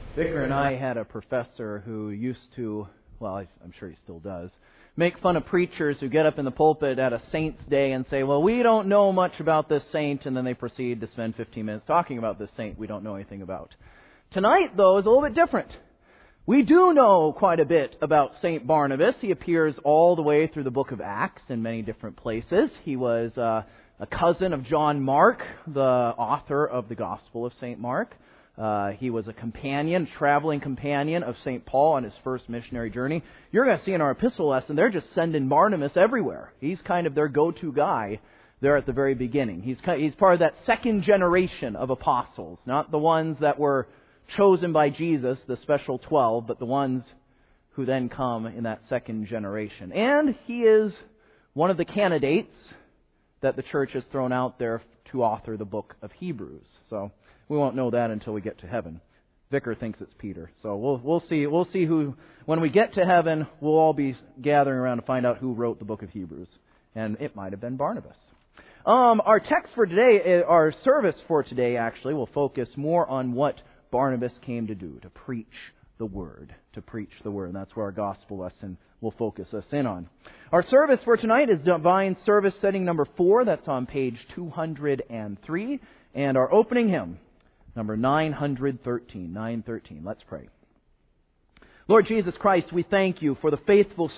Vicar and I had a professor who used to, well, I'm sure he still does, make fun of preachers who get up in the pulpit at a saint's day and say, well, we don't know much about this saint, and then they proceed to spend 15 minutes talking about this saint we don't know anything about. Tonight, though, is a little bit different. We do know quite a bit about St. Barnabas. He appears all the way through the book of Acts in many different places. He was a cousin of John Mark, the author of the Gospel of St. Mark. He was a companion, traveling companion of St. Paul on his first missionary journey. You're going to see in our epistle lesson, they're just sending Barnabas everywhere. He's kind of their go-to guy there at the very beginning. He's part of that second generation of apostles, not the ones that were chosen by Jesus, the special 12, but the ones who then come in that second generation. And he is one of the candidates that the church has thrown out there to author the book of Hebrews. So we won't know that until we get to heaven. Vicar thinks it's Peter. So we'll see. We'll see who, when we get to heaven, we'll all be gathering around to find out who wrote the book of Hebrews. And it might have been Barnabas. Our text for today, our service for today actually, will focus more on what Barnabas came to do, to preach the Word. To preach the Word. And that's where our gospel lesson will focus us in on. Our service for tonight is Divine Service setting number 4. That's on page 203. And our opening hymn, number 913. 913. Let's pray. Lord Jesus Christ, we thank you for the faithful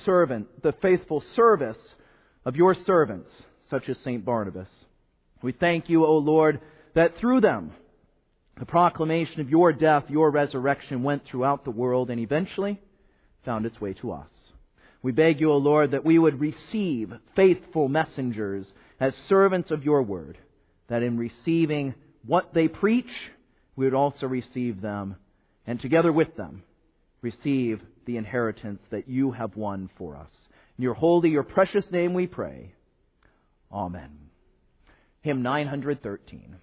service of your servants, such as St. Barnabas. We thank you, O Lord, that through them, the proclamation of your death, your resurrection went throughout the world and eventually found its way to us. We beg you, O Lord, that we would receive faithful messengers as servants of your word, that in receiving what they preach, we would also receive them, and together with them, receive the inheritance that you have won for us. In your holy, your precious name we pray. Amen. Hymn 913.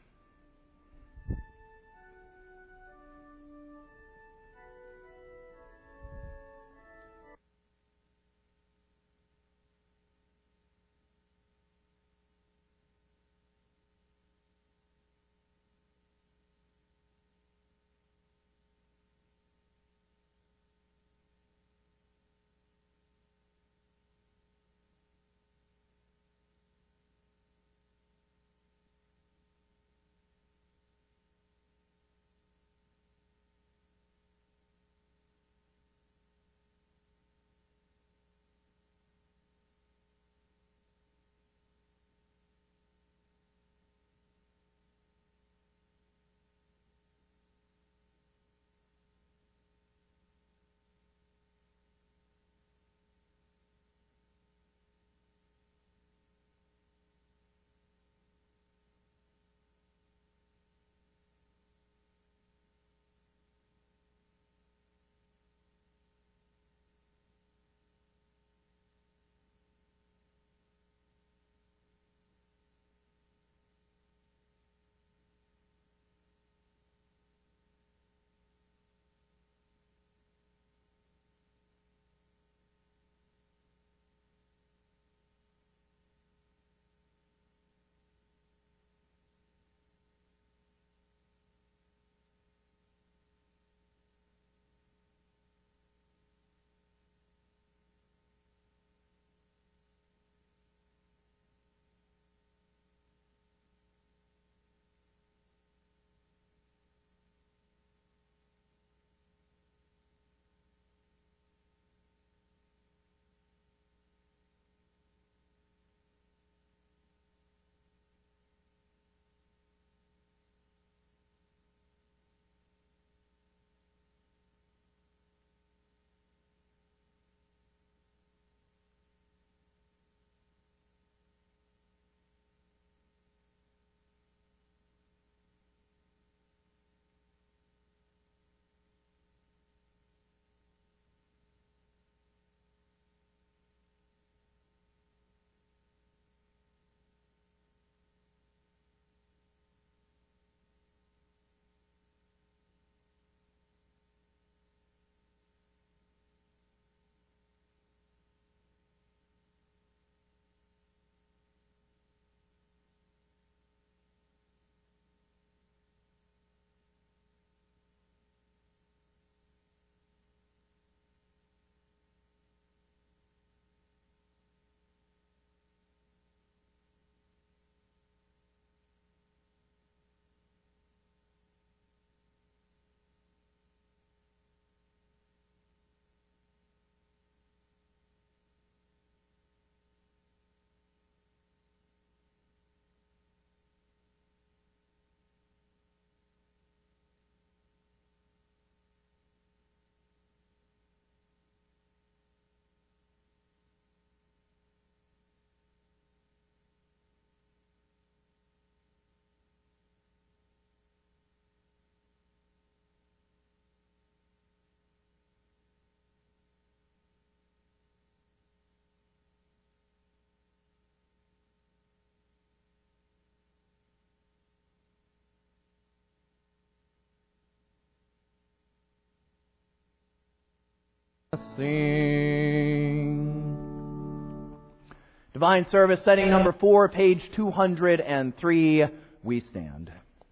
Sing. Divine Service, setting number 4, page 203. We stand.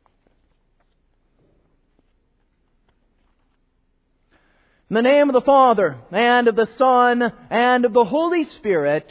In the name of the Father, and of the Son, and of the Holy Spirit.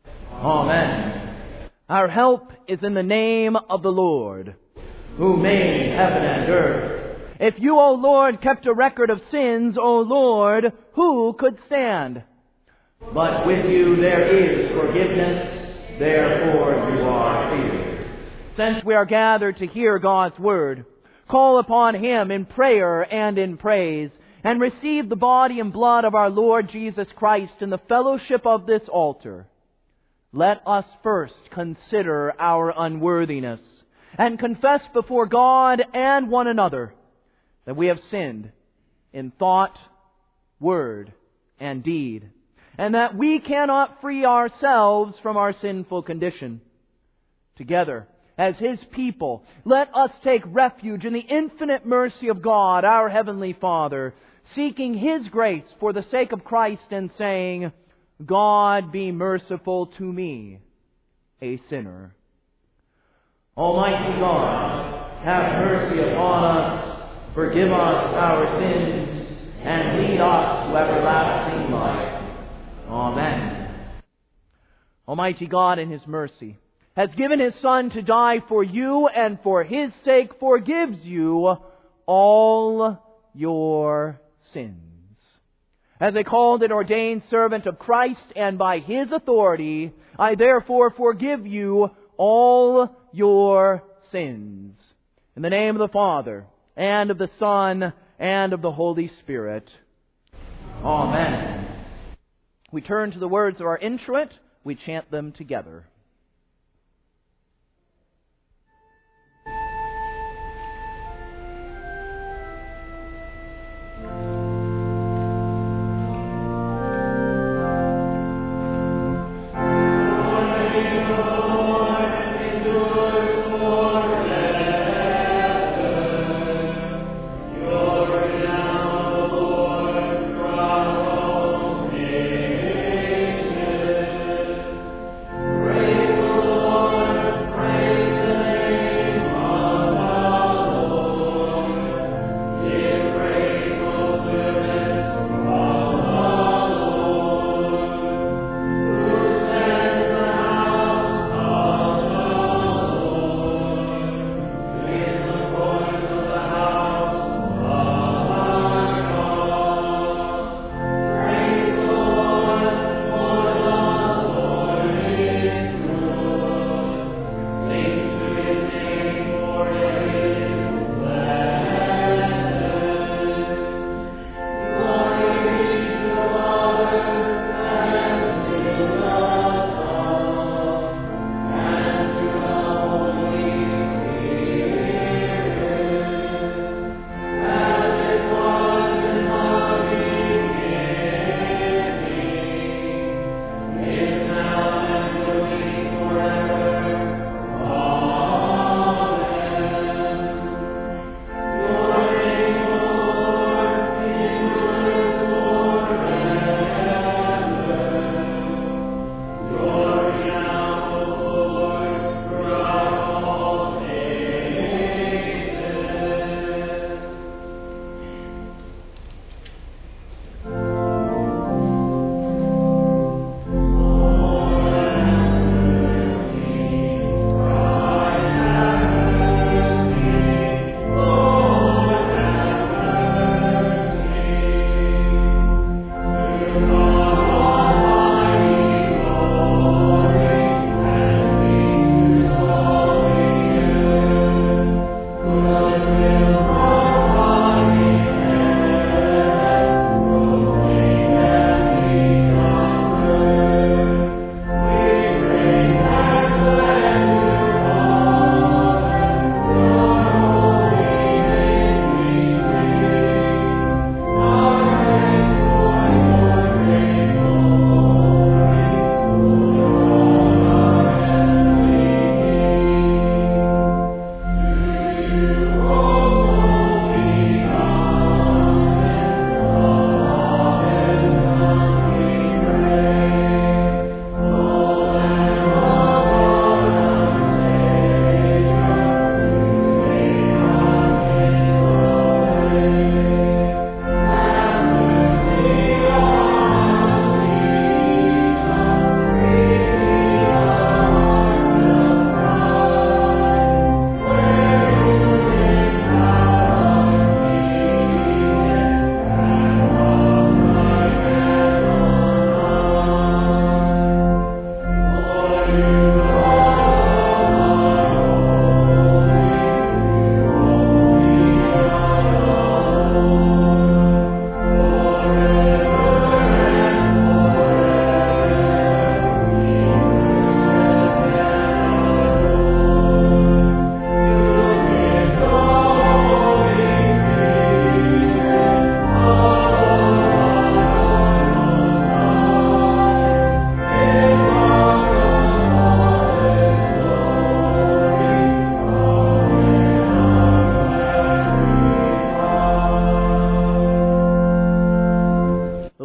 Amen. Our help is in the name of the Lord, who made heaven and earth. If you, O Lord, kept a record of sins, O Lord, who could stand? But with you there is forgiveness, therefore you are feared. Since we are gathered to hear God's Word, call upon Him in prayer and in praise, and receive the body and blood of our Lord Jesus Christ in the fellowship of this altar. Let us first consider our unworthiness, and confess before God and one another that we have sinned in thought, word, and deed, and that we cannot free ourselves from our sinful condition. Together, as His people, let us take refuge in the infinite mercy of God, our Heavenly Father, seeking His grace for the sake of Christ and saying, God be merciful to me, a sinner. Almighty God, have mercy upon us, forgive us our sins, and lead us to everlasting life. Amen. Almighty God in His mercy has given His Son to die for you, and for His sake forgives you all your sins. As a called and ordained servant of Christ, and by His authority, I therefore forgive you all your sins. In the name of the Father, and of the Son, and of the Holy Spirit. Amen. We turn to the words of our introit. We chant them together. Praise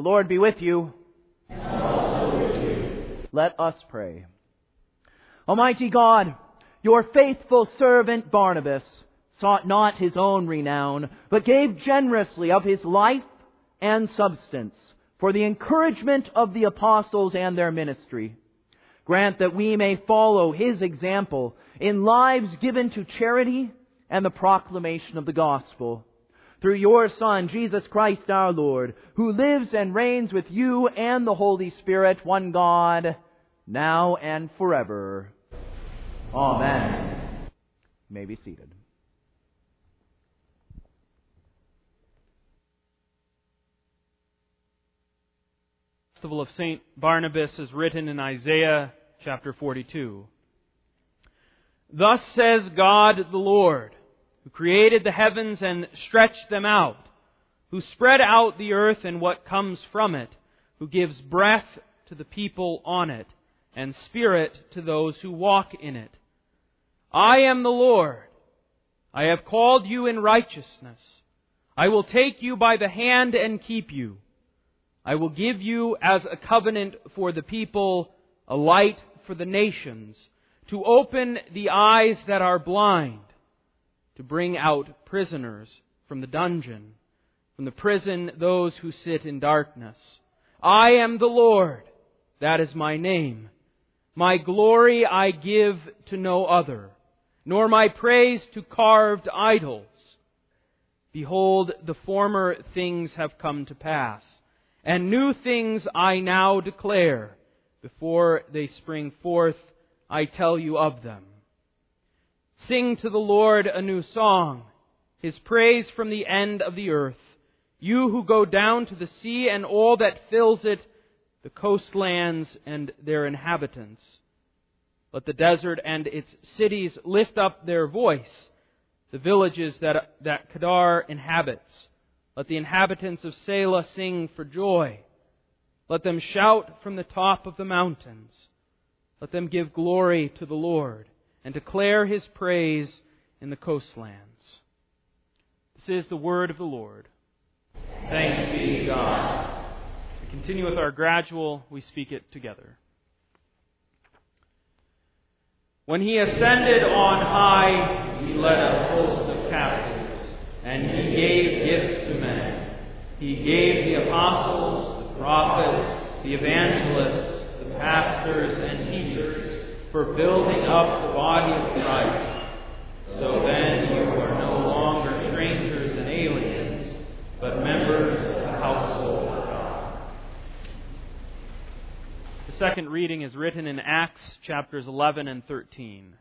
Lord be with you. And also with you. Let us pray. Almighty God, your faithful servant Barnabas sought not his own renown, but gave generously of his life and substance for the encouragement of the apostles and their ministry. Grant that we may follow his example in lives given to charity and the proclamation of the gospel. Through your Son, Jesus Christ our Lord, who lives and reigns with you and the Holy Spirit, one God, now and forever. Amen. You may be seated. Festival of St. Barnabas is written in Isaiah chapter 42. Thus says God the Lord, who created the heavens and stretched them out, who spread out the earth and what comes from it, who gives breath to the people on it, and spirit to those who walk in it. I am the Lord. I have called you in righteousness. I will take you by the hand and keep you. I will give you as a covenant for the people, a light for the nations, to open the eyes that are blind, to bring out prisoners from the dungeon, from the prison those who sit in darkness. I am the Lord, that is my name. My glory I give to no other, nor my praise to carved idols. Behold, the former things have come to pass, and new things I now declare. Before they spring forth, I tell you of them. Sing to the Lord a new song, His praise from the end of the earth. You who go down to the sea and all that fills it, the coastlands and their inhabitants. Let the desert and its cities lift up their voice, the villages that Kedar inhabits. Let the inhabitants of Selah sing for joy. Let them shout from the top of the mountains. Let them give glory to the Lord and declare His praise in the coastlands. This is the word of the Lord. Thanks be to God. We continue with our gradual, we speak it together. When He ascended on high, He led a host of captives, and He gave gifts to men. He gave the apostles, the prophets, the evangelists, the pastors and teachers, for building up the body of Christ. So then you are no longer strangers and aliens, but members of the household of God. The second reading is written in Acts chapters 11 and 13.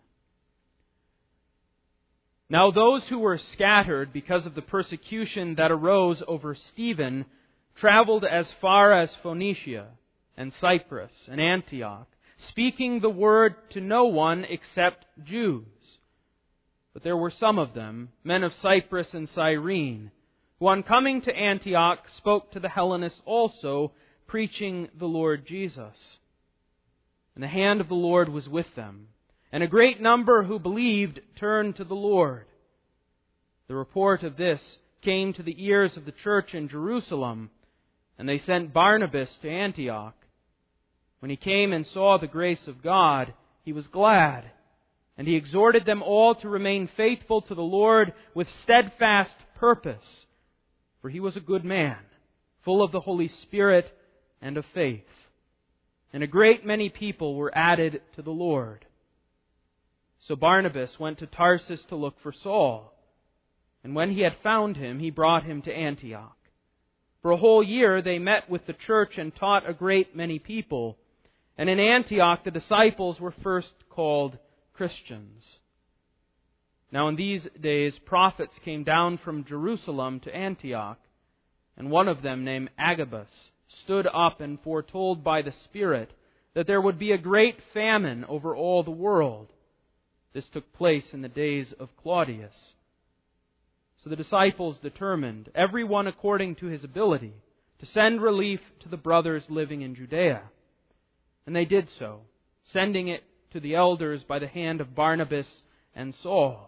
Now those who were scattered because of the persecution that arose over Stephen traveled as far as Phoenicia and Cyprus and Antioch, speaking the word to no one except Jews. But there were some of them, men of Cyprus and Cyrene, who on coming to Antioch spoke to the Hellenists also, preaching the Lord Jesus. And the hand of the Lord was with them, and a great number who believed turned to the Lord. The report of this came to the ears of the church in Jerusalem, and they sent Barnabas to Antioch. When he came and saw the grace of God, he was glad, and he exhorted them all to remain faithful to the Lord with steadfast purpose. For he was a good man, full of the Holy Spirit and of faith. And a great many people were added to the Lord. So Barnabas went to Tarsus to look for Saul. And when he had found him, he brought him to Antioch. For a whole year they met with the church and taught a great many people. And in Antioch the disciples were first called Christians. Now in these days prophets came down from Jerusalem to Antioch, and one of them, named Agabus, stood up and foretold by the Spirit that there would be a great famine over all the world. This took place in the days of Claudius. So the disciples determined, every one according to his ability, to send relief to the brothers living in Judea. And they did so, sending it to the elders by the hand of Barnabas and Saul.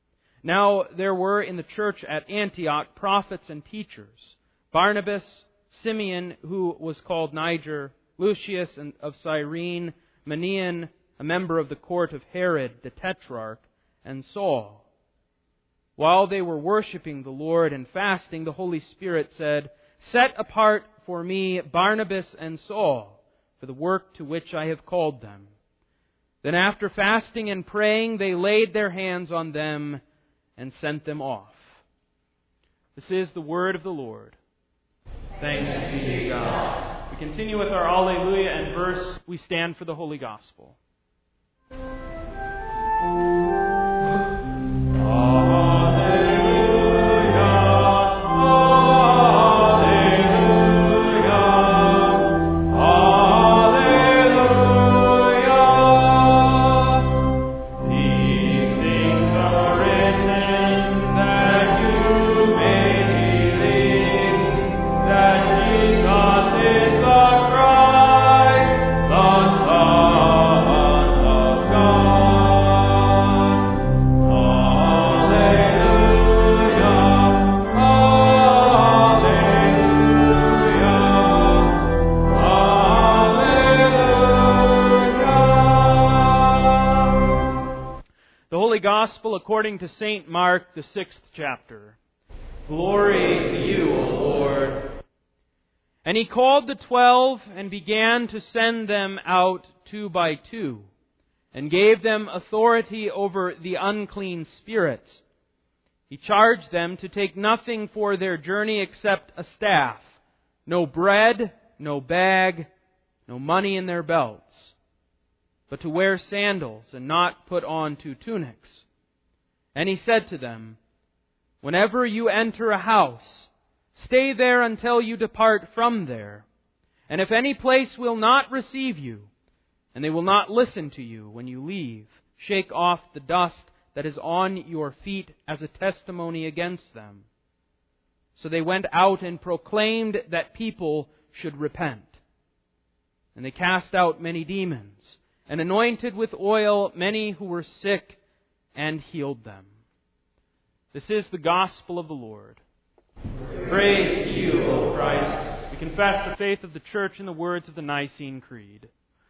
Now there were in the church at Antioch prophets and teachers, Barnabas, Simeon, who was called Niger, Lucius of Cyrene, Manaen, a member of the court of Herod the Tetrarch, and Saul. While they were worshiping the Lord and fasting, the Holy Spirit said, "Set apart for me Barnabas and Saul for the work to which I have called them." Then after fasting and praying, they laid their hands on them and sent them off. This is the word of the Lord. Thanks be to God. We continue with our Alleluia and verse. We stand for the Holy Gospel. Gospel according to St. Mark, the 6th chapter. Glory to you, O Lord. And he called the 12 and began to send them out 2 by 2, and gave them authority over the unclean spirits. He charged them to take nothing for their journey except a staff, no bread, no bag, no money in their belts, but to wear sandals and not put on 2 tunics. And he said to them, "Whenever you enter a house, stay there until you depart from there. And if any place will not receive you, and they will not listen to you when you leave, shake off the dust that is on your feet as a testimony against them." So they went out and proclaimed that people should repent. And they cast out many demons, and anointed with oil many who were sick, and healed them. This is the gospel of the Lord. Praise to you, O Christ. We confess the faith of the Church in the words of the Nicene Creed.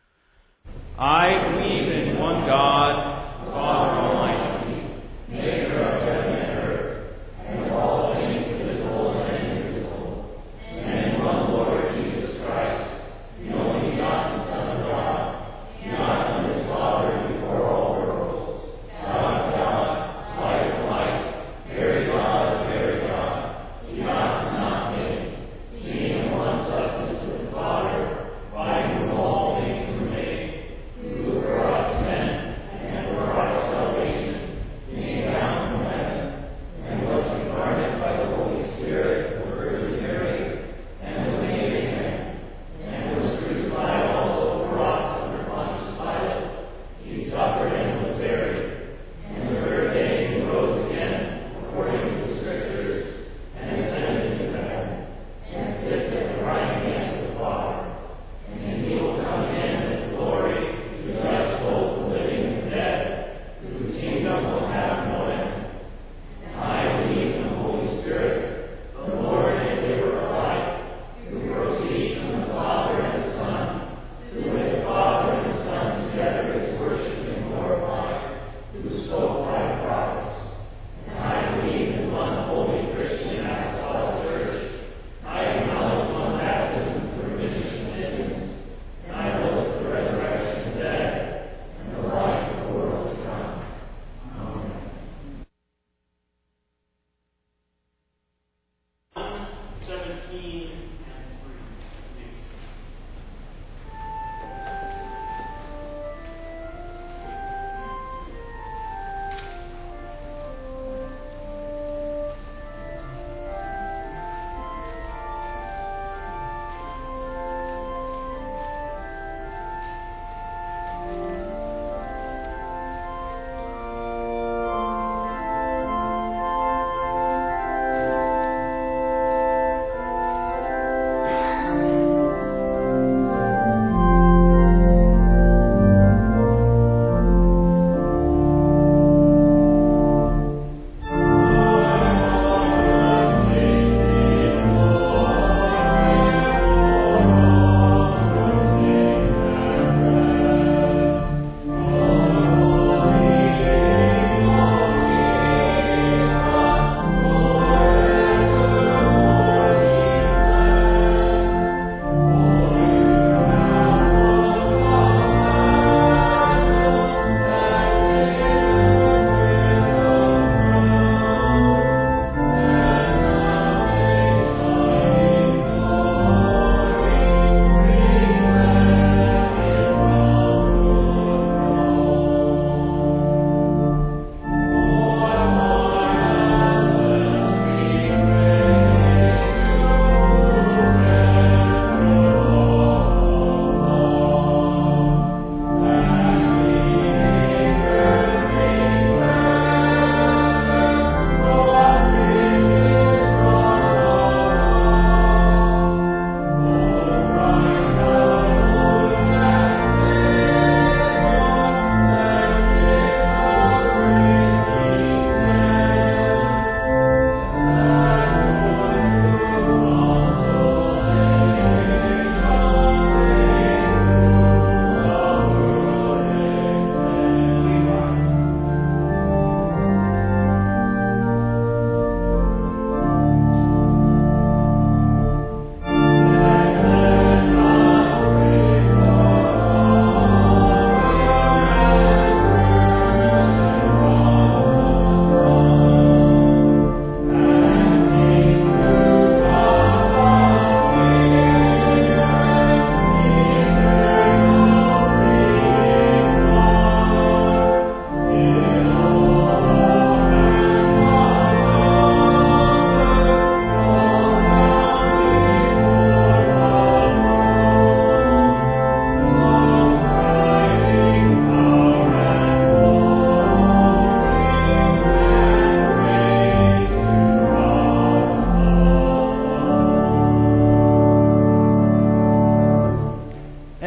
I believe in one God, Father Almighty, maker of heaven and earth, and of all things visible and invisible, and in one Lord Jesus Christ, the only begotten Son of God, begotten of His Father before all worlds, God of God, light of light, very God of very God, begotten not made, being in one substance with the Father, by whom all things were made, who for us men and for our salvation came down from heaven, and was incarnate by the Holy Spirit of the Virgin Mary, and was made a man, and was crucified also for us under Pontius Pilate. He suffered and was buried, and the third day he rose again, according to the Scriptures, and ascended into heaven, and sits at the right hand of the Father. And he will come again with glory to judge both the living and the dead, whose kingdom will have no end. And I believe in the Holy Spirit, the Lord and giver of life, who proceeds from the Father and the Son, who with the Father and the Son together is worshipped and glorified, who spoke by the prophets. And I believe in one holy Christian apostolic church. I acknowledge one baptism for remission of sins, and I look for the resurrection of the dead and the life of the world to come. Amen. 17 and 3.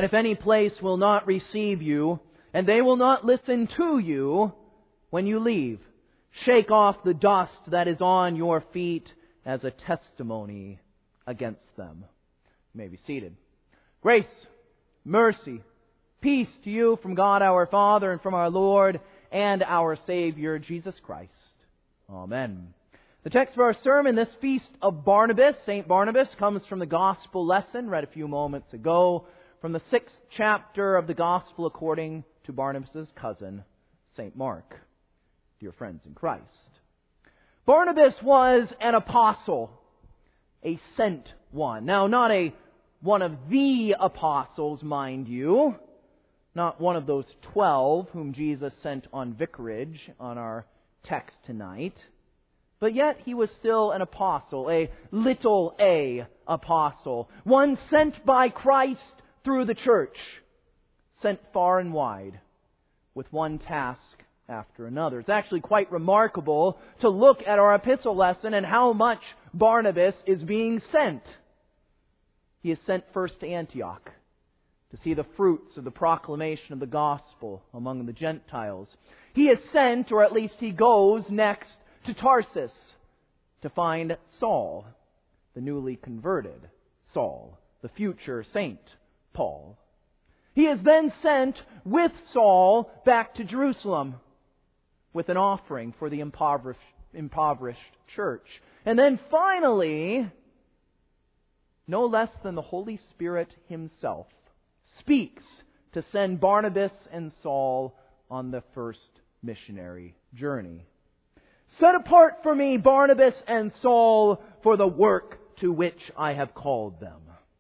if any place will not receive you, and they will not listen to you when you leave, shake off the dust that is on your feet as a testimony against them. You may be seated. Grace, mercy, peace to you from God our Father and from our Lord and our Savior, Jesus Christ. Amen. The text for our sermon, this feast of Barnabas, St. Barnabas, comes from the Gospel lesson read a few moments ago from the 6th chapter of the Gospel according to Barnabas' cousin, St. Mark. Dear friends in Christ, Barnabas was an apostle, a sent one. Now, not one of the apostles, mind you, not one of those 12 whom Jesus sent on vicarage on our text tonight. But yet he was still an apostle, a little a apostle, one sent by Christ through the church, sent far and wide, with one task after another. It's actually quite remarkable to look at our epistle lesson and how much Barnabas is being sent. He is sent first to Antioch to see the fruits of the proclamation of the gospel among the Gentiles. He is sent, or at least he goes next to Tarsus to find Saul, the newly converted Saul, the future Saint Paul. He is then sent with Saul back to Jerusalem with an offering for the impoverished church. And then finally, no less than the Holy Spirit Himself speaks to send Barnabas and Saul on the first missionary journey. Set apart for me Barnabas and Saul for the work to which I have called them.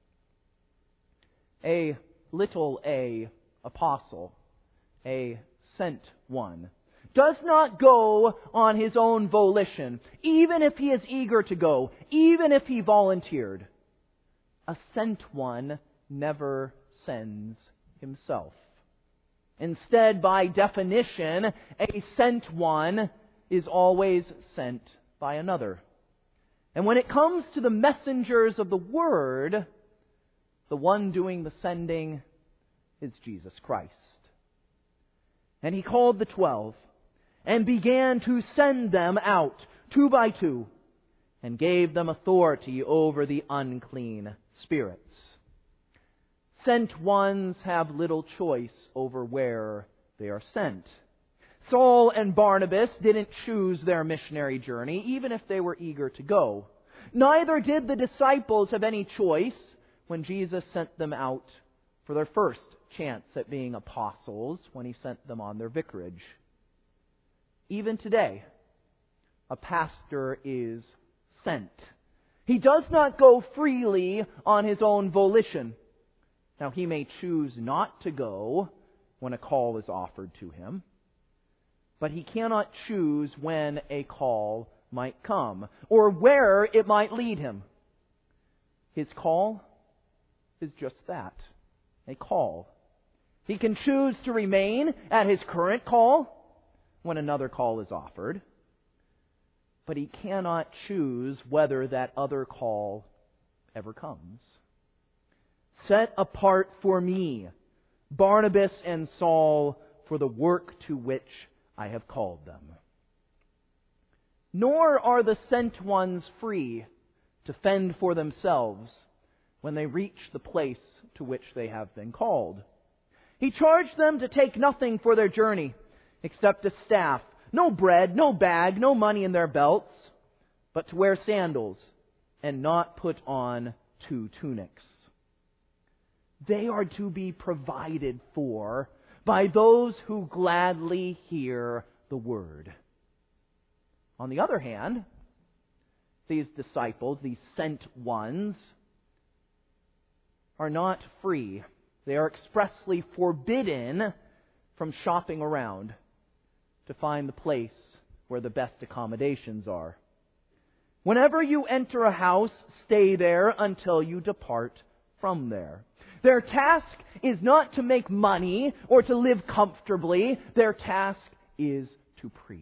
A little a apostle, a sent one, does not go on his own volition, even if he is eager to go, even if he volunteered. A sent one never sends himself. Instead, by definition, a sent one is always sent by another. And when it comes to the messengers of the Word, the one doing the sending is Jesus Christ. And He called the 12 and began to send them out 2 by 2 and gave them authority over the unclean spirits. Sent ones have little choice over where they are sent. Saul and Barnabas didn't choose their missionary journey, even if they were eager to go. Neither did the disciples have any choice when Jesus sent them out for their first chance at being apostles, when He sent them on their vicarage. Even today, a pastor is sent. He does not go freely on his own volition. Now, he may choose not to go when a call is offered to him, but he cannot choose when a call might come or where it might lead him. His call is just that, a call. He can choose to remain at his current call when another call is offered, but he cannot choose whether that other call ever comes. Set apart for me Barnabas and Saul for the work to which I have called them. Nor are the sent ones free to fend for themselves when they reach the place to which they have been called. He charged them to take nothing for their journey except a staff, no bread, no bag, no money in their belts, but to wear sandals and not put on 2 tunics. They are to be provided for by those who gladly hear the word. On the other hand, these disciples, these sent ones, are not free. They are expressly forbidden from shopping around to find the place where the best accommodations are. Whenever you enter a house, stay there until you depart from there. Their task is not to make money or to live comfortably. Their task is to preach.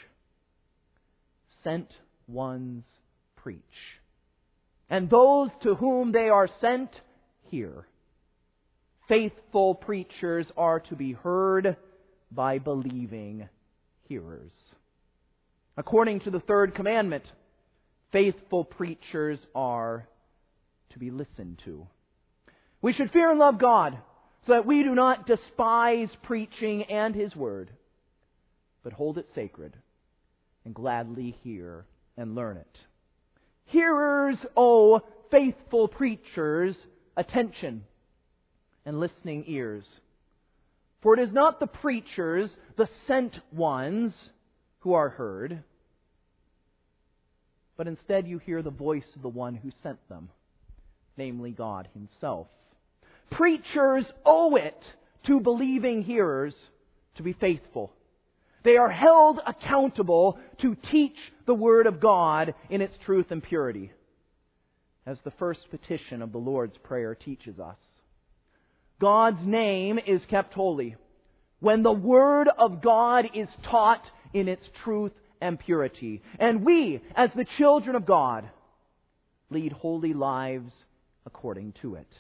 Sent ones preach. And those to whom they are sent hear. Faithful preachers are to be heard by believing hearers. According to the third commandment, faithful preachers are to be listened to. We should fear and love God so that we do not despise preaching and His Word, but hold it sacred and gladly hear and learn it. Hearers, O faithful preachers, attention and listening ears. For it is not the preachers, the sent ones, who are heard, but instead you hear the voice of the one who sent them, namely God Himself. Preachers owe it to believing hearers to be faithful. They are held accountable to teach the Word of God in its truth and purity, as the first petition of the Lord's Prayer teaches us. God's name is kept holy when the Word of God is taught in its truth and purity. And we, as the children of God, lead holy lives according to it.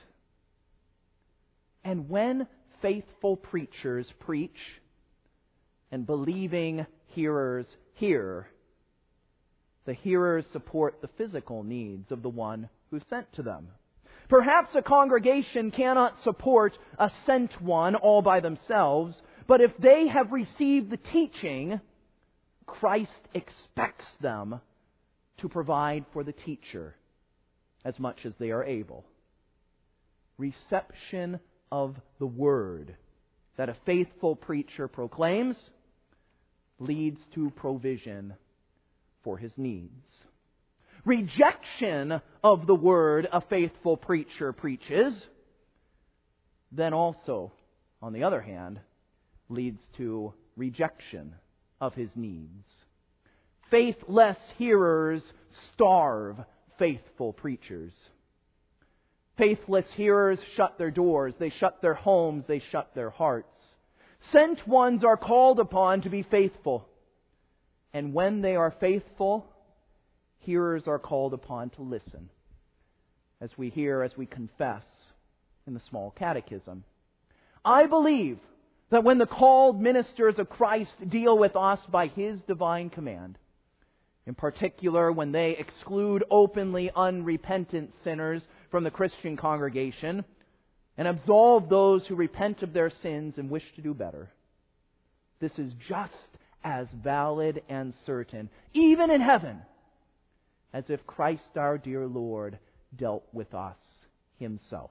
And when faithful preachers preach and believing hearers hear, the hearers support the physical needs of the one who sent to them. Perhaps a congregation cannot support a sent one all by themselves, but if they have received the teaching, Christ expects them to provide for the teacher as much as they are able. Reception of the Word that a faithful preacher proclaims leads to provision for his needs. Rejection of the Word a faithful preacher preaches then also, on the other hand, leads to rejection of his needs. Faithless hearers starve faithful preachers. Faithless hearers shut their doors, they shut their homes, they shut their hearts. Sent ones are called upon to be faithful. And when they are faithful, hearers are called upon to listen, as we hear, as we confess in the small catechism. I believe that when the called ministers of Christ deal with us by His divine command, in particular when they exclude openly unrepentant sinners from the Christian congregation and absolve those who repent of their sins and wish to do better, this is just as valid and certain, even in heaven, as if Christ our dear Lord dealt with us Himself.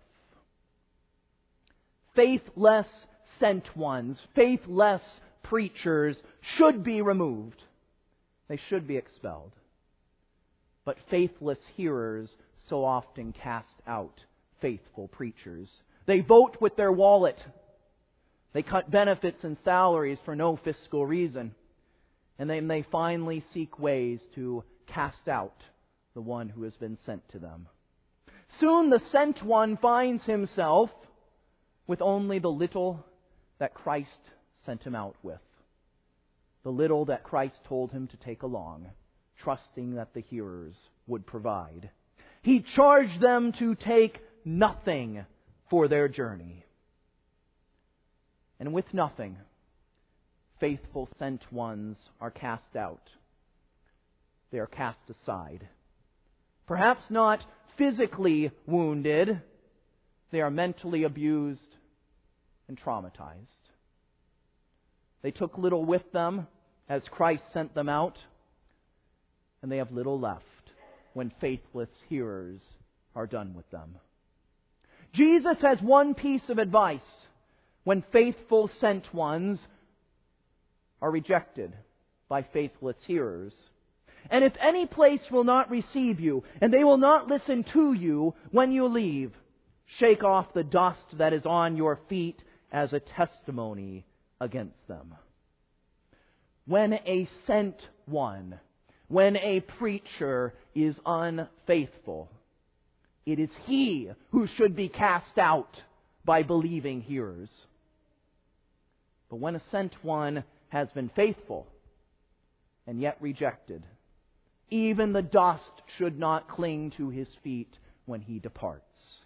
Faithless sent ones, faithless preachers should be removed. They should be expelled. But faithless hearers so often cast out faithful preachers. They vote with their wallet. They cut benefits and salaries for no fiscal reason. And then they finally seek ways to cast out the one who has been sent to them. Soon the sent one finds himself with only the little that Christ sent him out with. The little that Christ told him to take along, trusting that the hearers would provide. He charged them to take nothing for their journey. And with nothing, faithful sent ones are cast out. They are cast aside. Perhaps not physically wounded, they are mentally abused and traumatized. They took little with them as Christ sent them out, and they have little left when faithless hearers are done with them. Jesus has one piece of advice when faithful sent ones are rejected by faithless hearers. And if any place will not receive you, and they will not listen to you when you leave, shake off the dust that is on your feet as a testimony against them. When a sent one, when a preacher is unfaithful, it is he who should be cast out by believing hearers. But when a sent one has been faithful and yet rejected, even the dust should not cling to his feet when he departs.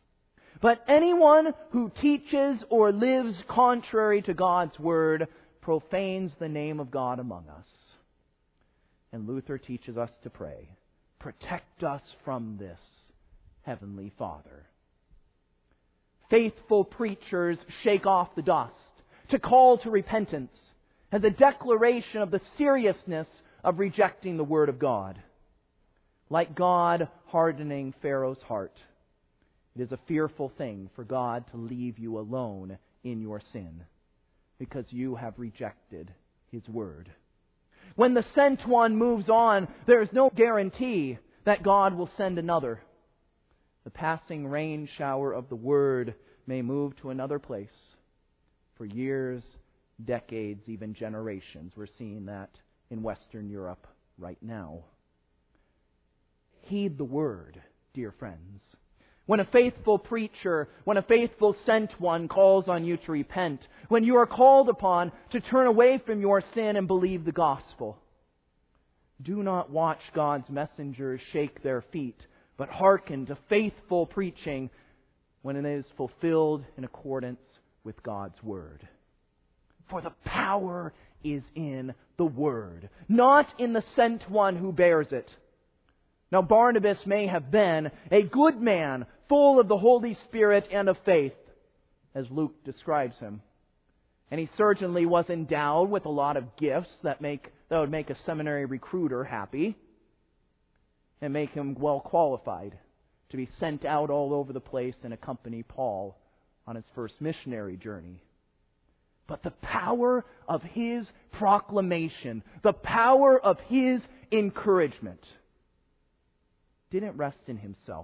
But anyone who teaches or lives contrary to God's Word profanes the name of God among us. And Luther teaches us to pray, protect us from this, Heavenly Father. Faithful preachers shake off the dust to call to repentance as a declaration of the seriousness of rejecting the Word of God. Like God hardening Pharaoh's heart, it is a fearful thing for God to leave you alone in your sin because you have rejected His Word. When the sent one moves on, there is no guarantee that God will send another. The passing rain shower of the Word may move to another place. For years, decades, even generations, we're seeing that in Western Europe right now. Heed the Word, dear friends. When a faithful preacher, when a faithful sent one calls on you to repent, when you are called upon to turn away from your sin and believe the gospel, do not watch God's messengers shake their feet, but hearken to faithful preaching when it is fulfilled in accordance with God's Word. For the power is in the Word, not in the sent one who bears it. Now Barnabas may have been a good man, full of the Holy Spirit and of faith, as Luke describes him. And he certainly was endowed with a lot of gifts that would make a seminary recruiter happy and make him well qualified to be sent out all over the place and accompany Paul on his first missionary journey. But the power of his proclamation, the power of his encouragement, didn't rest in himself.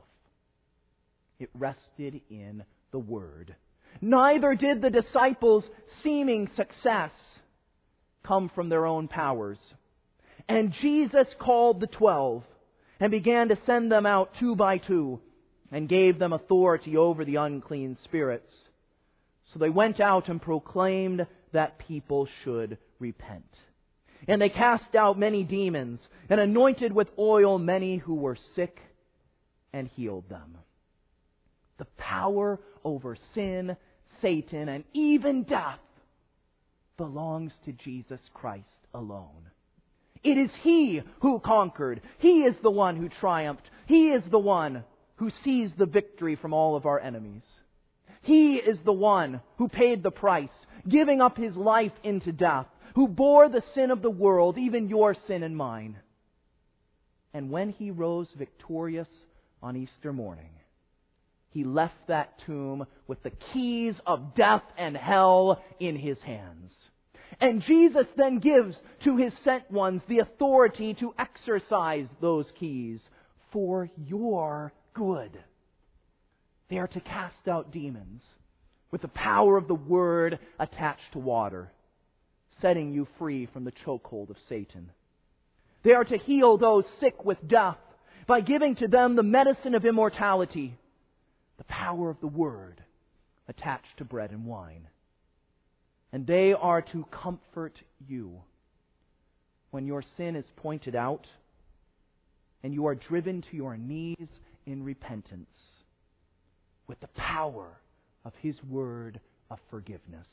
It rested in the Word. Neither did the disciples' seeming success come from their own powers. And Jesus called the 12 and began to send them out 2 by 2 and gave them authority over the unclean spirits. So they went out and proclaimed that people should repent. And they cast out many demons and anointed with oil many who were sick and healed them. The power over sin, Satan, and even death belongs to Jesus Christ alone. It is He who conquered. He is the one who triumphed. He is the one who seized the victory from all of our enemies. He is the one who paid the price, giving up His life into death, who bore the sin of the world, even your sin and mine. And when He rose victorious on Easter morning, He left that tomb with the keys of death and hell in His hands. And Jesus then gives to His sent ones the authority to exercise those keys for your good. They are to cast out demons with the power of the Word attached to water, setting you free from the chokehold of Satan. They are to heal those sick with death by giving to them the medicine of immortality, the power of the Word attached to bread and wine. And they are to comfort you when your sin is pointed out and you are driven to your knees in repentance with the power of His Word of forgiveness.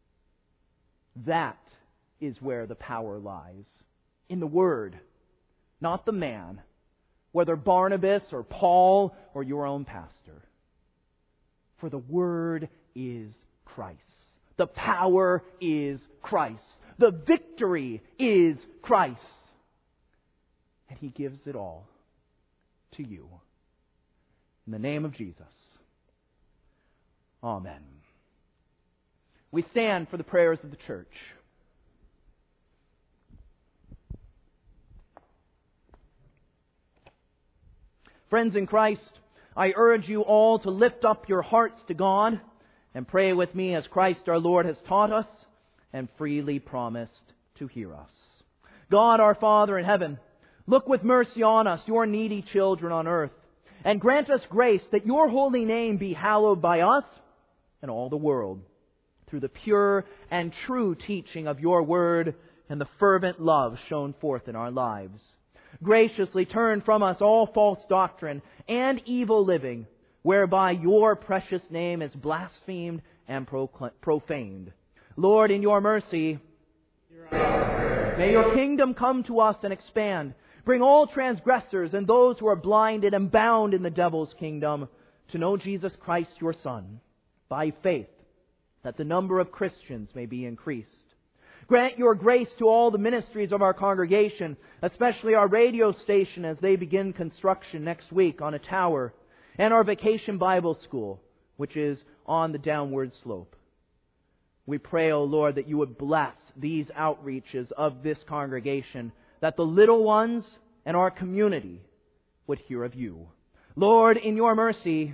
That is where the power lies. In the Word, not the man, whether Barnabas or Paul or your own pastor. For the Word is Christ. The power is Christ. The victory is Christ. And He gives it all to you. In the name of Jesus. Amen. We stand for the prayers of the church. Friends in Christ, I urge you all to lift up your hearts to God and pray with me as Christ our Lord has taught us and freely promised to hear us. God our Father in heaven, look with mercy on us, your needy children on earth, and grant us grace that your holy name be hallowed by us and all the world, through the pure and true teaching of your word and the fervent love shown forth in our lives. Graciously turn from us all false doctrine and evil living, whereby your precious name is blasphemed and profaned. Lord, in your mercy, may your kingdom come to us and expand. Bring all transgressors and those who are blinded and bound in the devil's kingdom to know Jesus Christ, your Son, by faith, that the number of Christians may be increased. Grant your grace to all the ministries of our congregation, especially our radio station as they begin construction next week on a tower, and our Vacation Bible School, which is on the downward slope. We pray, O Lord, that you would bless these outreaches of this congregation, that the little ones and our community would hear of you. Lord, in your mercy,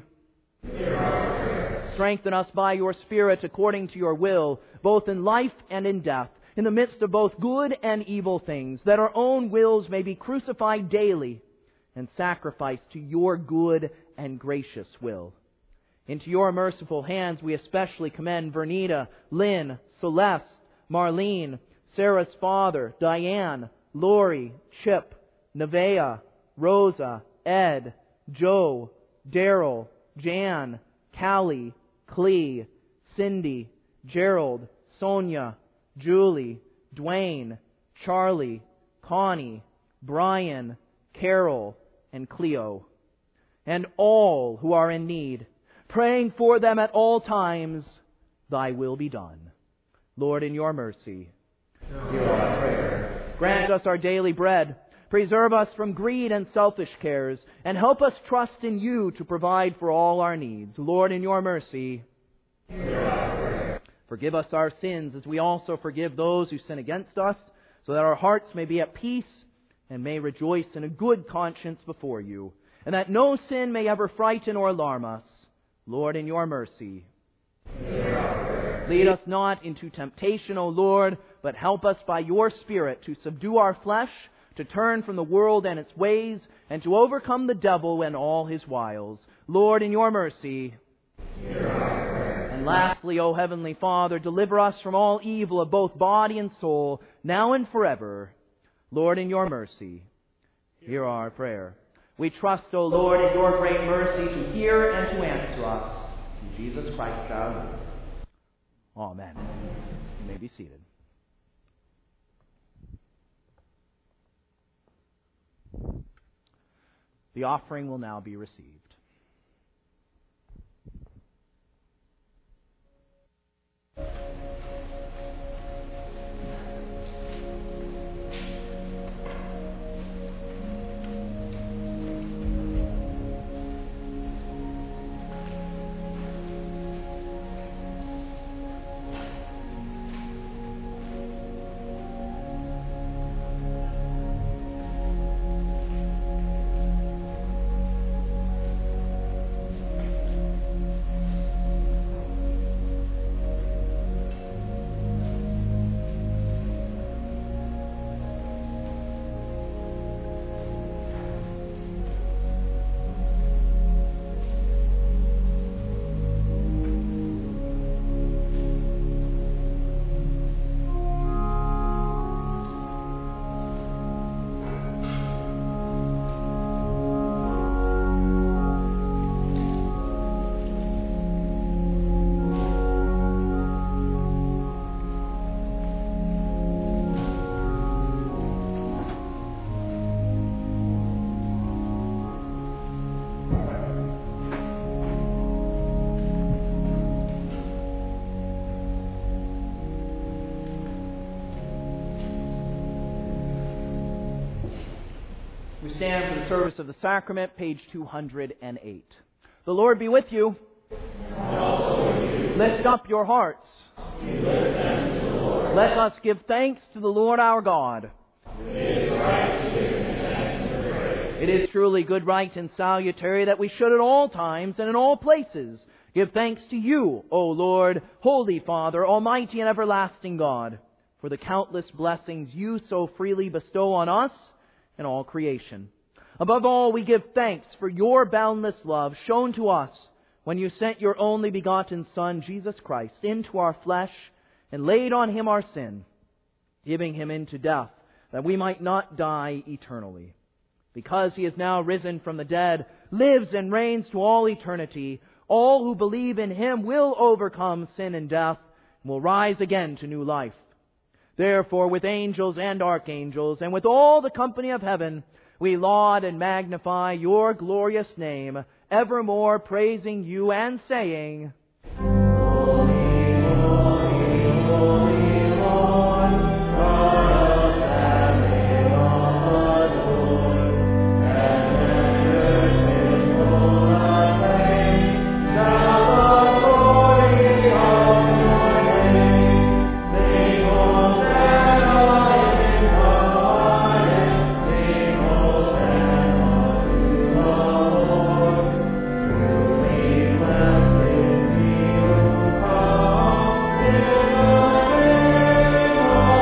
strengthen us by your Spirit according to your will, both in life and in death, in the midst of both good and evil things, that our own wills may be crucified daily and sacrificed to your good and gracious will. Into your merciful hands we especially commend Vernita, Lynn, Celeste, Marlene, Sarah's father, Diane, Lori, Chip, Nevaeh, Rosa, Ed, Joe, Daryl, Jan, Callie, Clee, Cindy, Gerald, Sonia, Julie, Dwayne, Charlie, Connie, Brian, Carol, and Cleo, and all who are in need, praying for them at all times, thy will be done. Lord, in your mercy, hear our prayer. Grant us our daily bread. Preserve us from greed and selfish cares, and help us trust in you to provide for all our needs. Lord, in your mercy, hear our prayer. Forgive us our sins as we also forgive those who sin against us, so that our hearts may be at peace and may rejoice in a good conscience before you, and that no sin may ever frighten or alarm us. Lord, in your mercy, hear our prayer. Lead us not into temptation, O Lord, but help us by your Spirit to subdue our flesh, to turn from the world and its ways, and to overcome the devil and all his wiles. Lord, in your mercy, hear our prayer. And lastly, O Heavenly Father, deliver us from all evil of both body and soul, now and forever. Lord, in your mercy, hear our prayer. We trust, O Lord, in your great mercy to hear and to answer us. In Jesus Christ our Lord. Amen. You may be seated. The offering will now be received. We stand for the service of the sacrament, page 208. The Lord be with you. And also with you. Lift up your hearts. We lift them to the Lord. Let us give thanks to the Lord our God. It is right to give him thanks and praise. It is truly good, right, and salutary that we should at all times and in all places give thanks to you, O Lord, Holy Father, Almighty and everlasting God, for the countless blessings you so freely bestow on us and all creation. Above all, we give thanks for your boundless love shown to us when you sent your only begotten Son, Jesus Christ, into our flesh and laid on him our sin, giving him into death, that we might not die eternally. because He is now risen from the dead, lives and reigns to all eternity. All who believe in Him will overcome sin and death, and will rise again to new life. Therefore, with angels and archangels, and with all the company of heaven, we laud and magnify Your glorious name, evermore praising You and saying, Holy, holy, holy Lord, God of heaven, of the Lord, and earth is full of praise. Shout the glory of Your name. Sing Hosanna in the highest. Sing Hosanna to the Lord. Truly blessed is He who comes in the name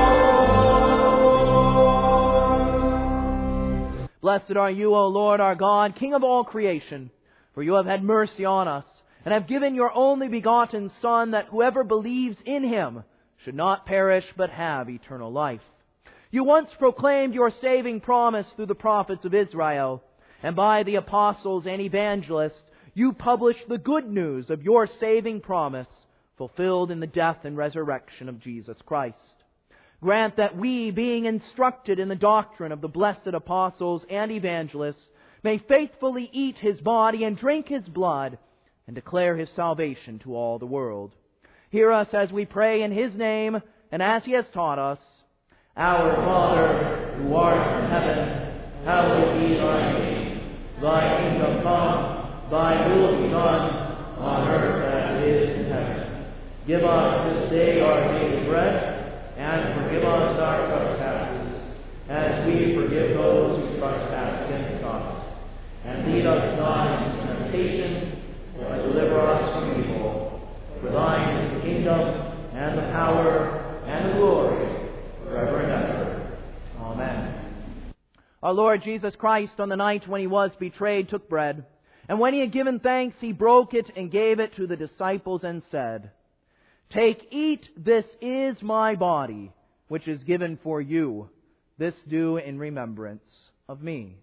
of the Lord. Blessed are You, O Lord our God, King of all creation, for You have had mercy on us, and have given Your only begotten Son, that whoever believes in Him should not perish, but have eternal life. You once proclaimed Your saving promise through the prophets of Israel, and by the apostles and evangelists You published the good news of Your saving promise, fulfilled in the death and resurrection of Jesus Christ. Grant that we, being instructed in the doctrine of the blessed apostles and evangelists, may faithfully eat His body and drink His blood, and declare His salvation to all the world. Hear us as we pray in His name, and as He has taught us. Our Father, who art in heaven, hallowed be Thy name. Thy kingdom come, Thy will be done, on earth as it is in heaven. Give us this day our daily bread, and forgive us our trespasses, as we forgive those who trespass against us. And lead us not into temptation, but deliver us from evil. For Thine is the kingdom, and the power, and the glory, forever and ever. Amen. Our Lord Jesus Christ, on the night when He was betrayed, took bread, and when He had given thanks, He broke it and gave it to the disciples and said, Take, eat, this is My body, which is given for you. This do in remembrance of Me.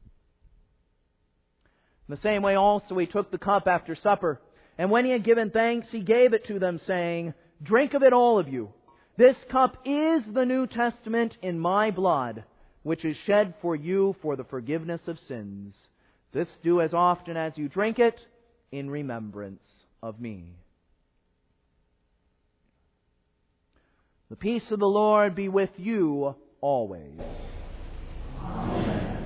In the same way also He took the cup after supper, and when He had given thanks, He gave it to them, saying, Drink of it, all of you. This cup is the New Testament in My blood, which is shed for you for the forgiveness of sins. This do as often as you drink it in remembrance of Me. The peace of the Lord be with you always. Amen.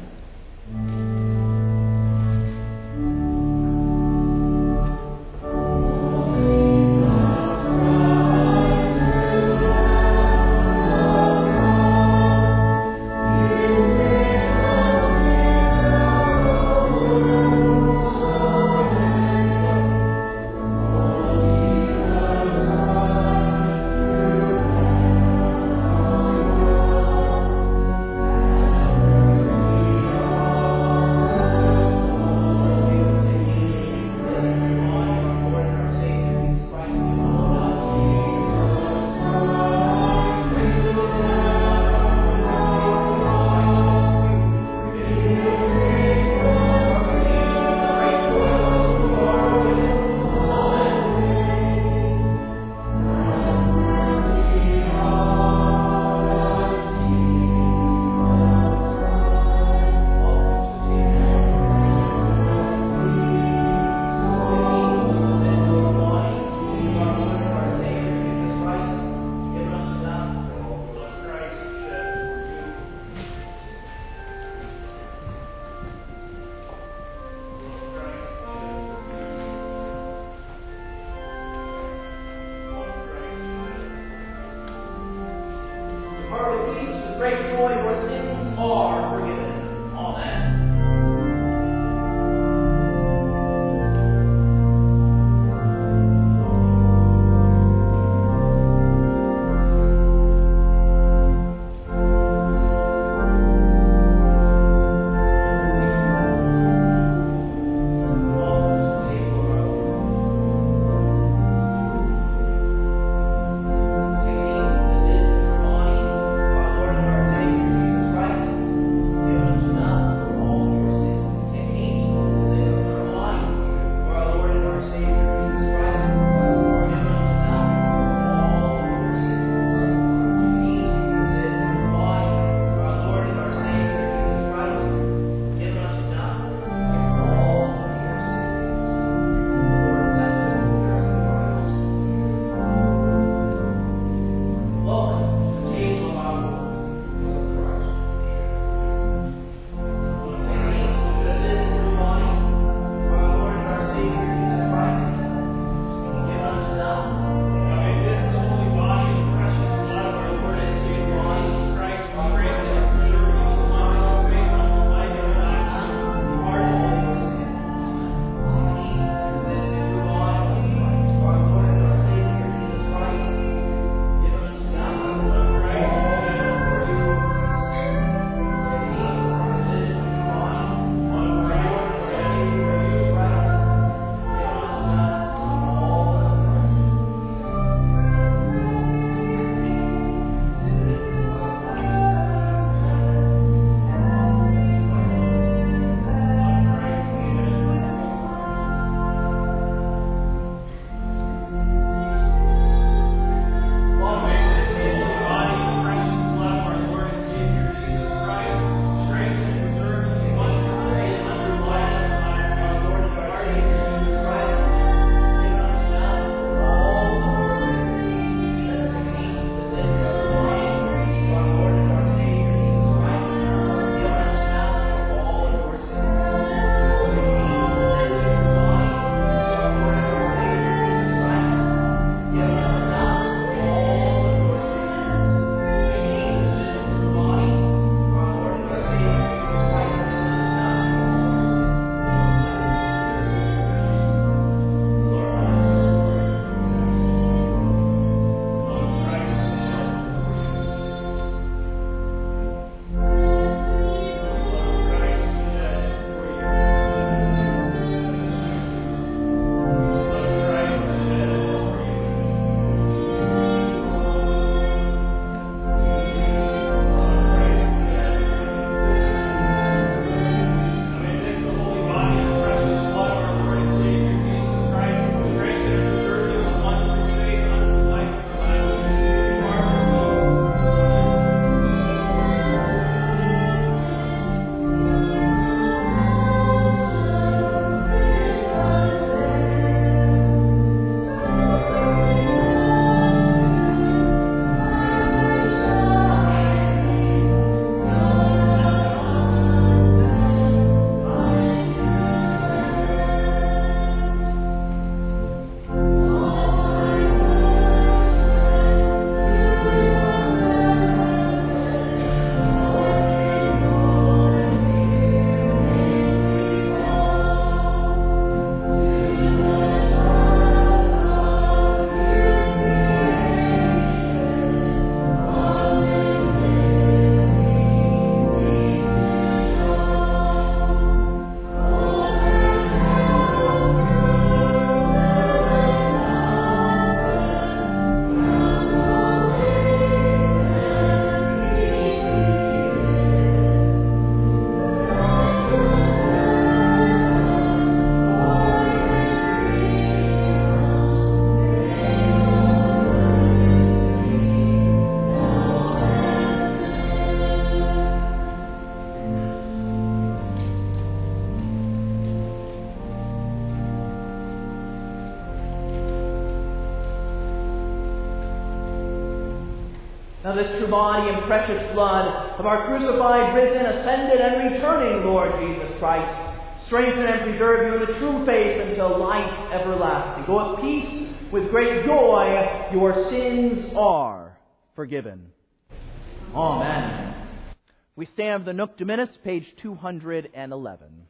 Now this true body and precious blood of our crucified, risen, ascended, and returning Lord Jesus Christ, strengthen and preserve you in the true faith until life everlasting. Go at peace with great joy. Your sins are forgiven. Amen. We stand for the Nunc Dimittis, page 211.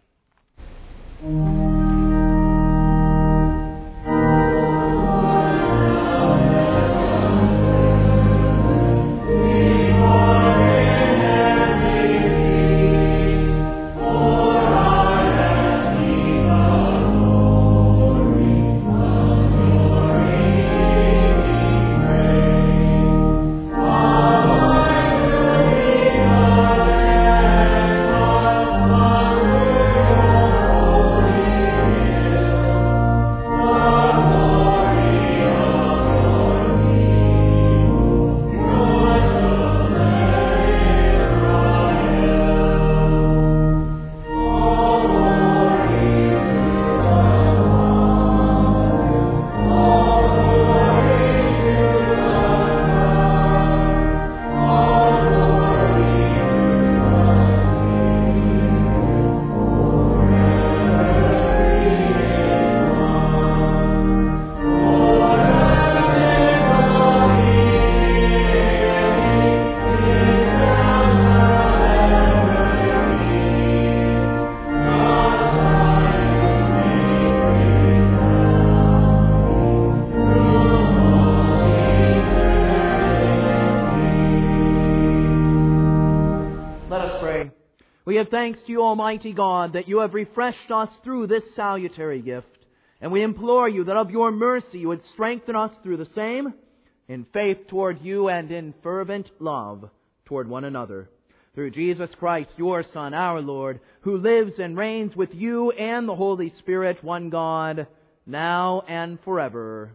We give thanks to you, Almighty God, that you have refreshed us through this salutary gift, and we implore you that of your mercy you would strengthen us through the same, in faith toward you and in fervent love toward one another. Through Jesus Christ, your Son, our Lord, who lives and reigns with you and the Holy Spirit, one God, now and forever.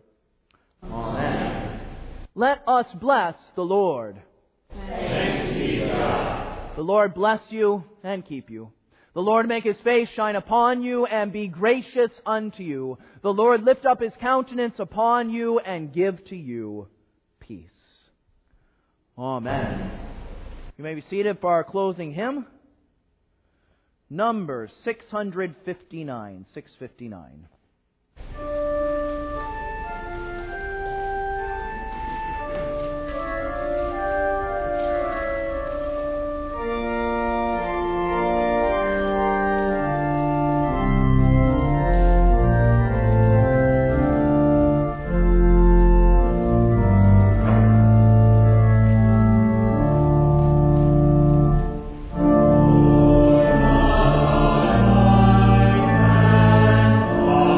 Amen. Let us bless the Lord. Thanks be to God. The Lord bless you and keep you. The Lord make His face shine upon you and be gracious unto you. The Lord lift up His countenance upon you and give to you peace. Amen. You may be seated for our closing hymn. Number 659. 659. Amen.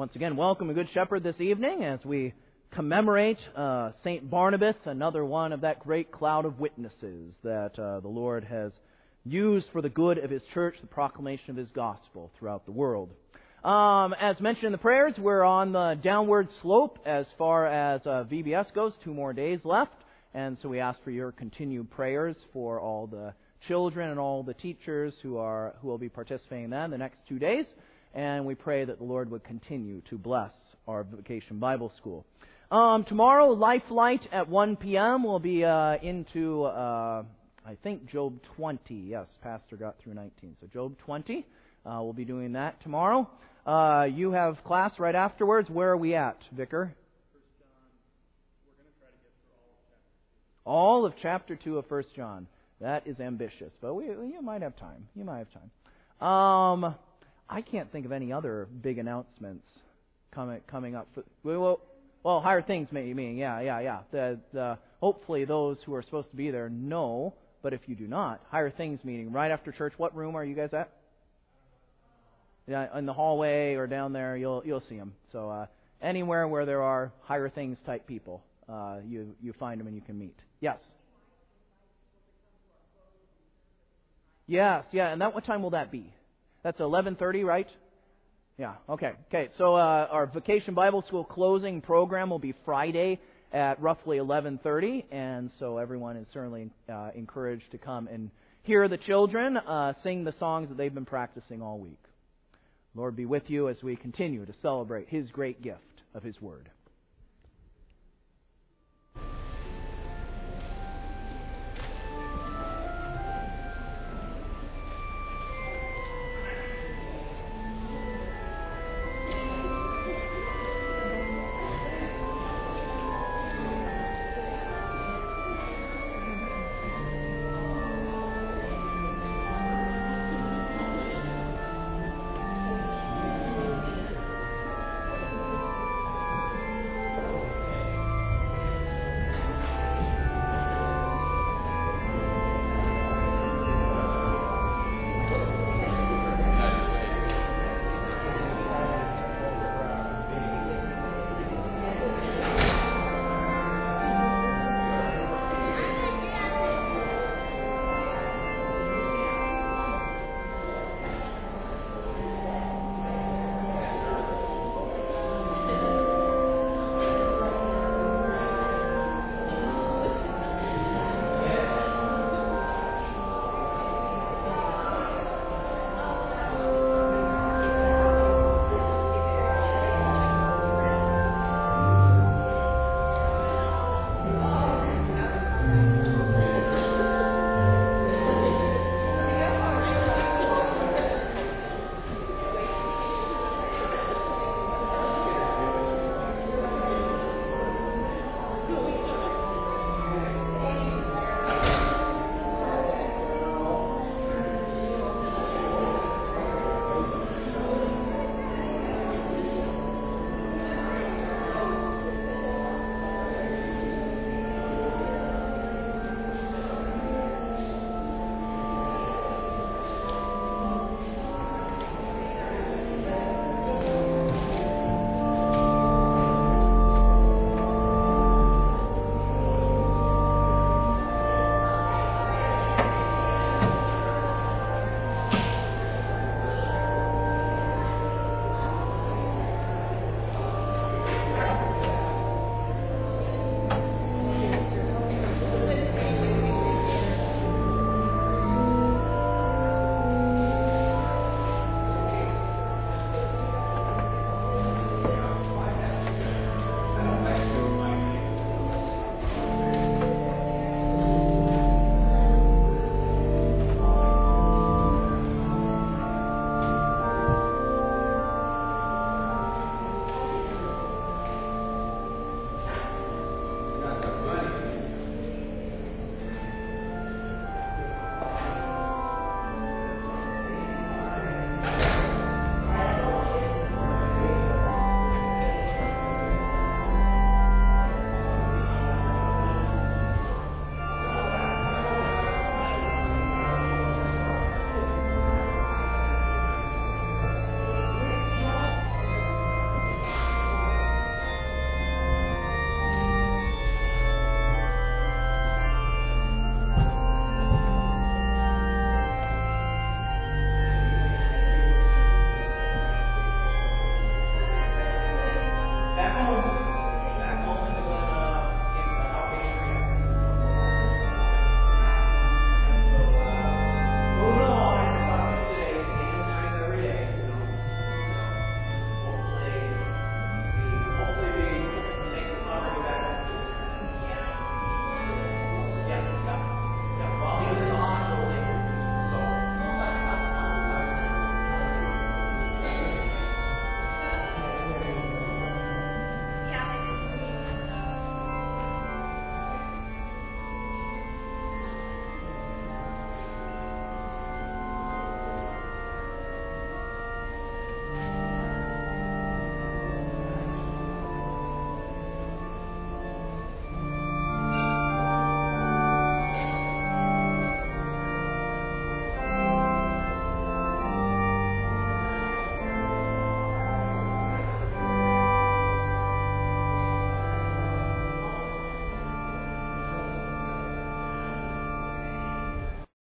Once again, welcome a Good Shepherd this evening as we commemorate St. Barnabas, another one of that great cloud of witnesses that the Lord has used for the good of His church, the proclamation of His gospel throughout the world. As mentioned in the prayers, we're on the downward slope as far as VBS goes. 2 more days left, and so we ask for your continued prayers for all the children and all the teachers who will be participating in that in the next 2 days. And we pray that the Lord would continue to bless our Vacation Bible School. Tomorrow, Life Light at 1 p.m. We'll be into, I think, Job 20. Yes, Pastor got through 19. So Job 20, we'll be doing that tomorrow. You have class right afterwards. Where are we at, Vicar? 1 John. We're going to try to get through all of chapter 2. All of chapter 2 of 1 John. That is ambitious, but you might have time. You might have time. I can't think of any other big announcements coming up. Well, Higher Things, maybe. Yeah. Hopefully those who are supposed to be there know, but if you do not, Higher Things meeting right after church. What room are you guys at? Yeah, in the hallway or down there, you'll see them. So anywhere where there are Higher Things type people, you find them and you can meet. Yes. Yes, yeah. And what time will that be? That's 11:30, right? Yeah, okay. So our Vacation Bible School closing program will be Friday at roughly 11:30, and so everyone is certainly encouraged to come and hear the children sing the songs that they've been practicing all week. Lord be with you as we continue to celebrate His great gift of His Word.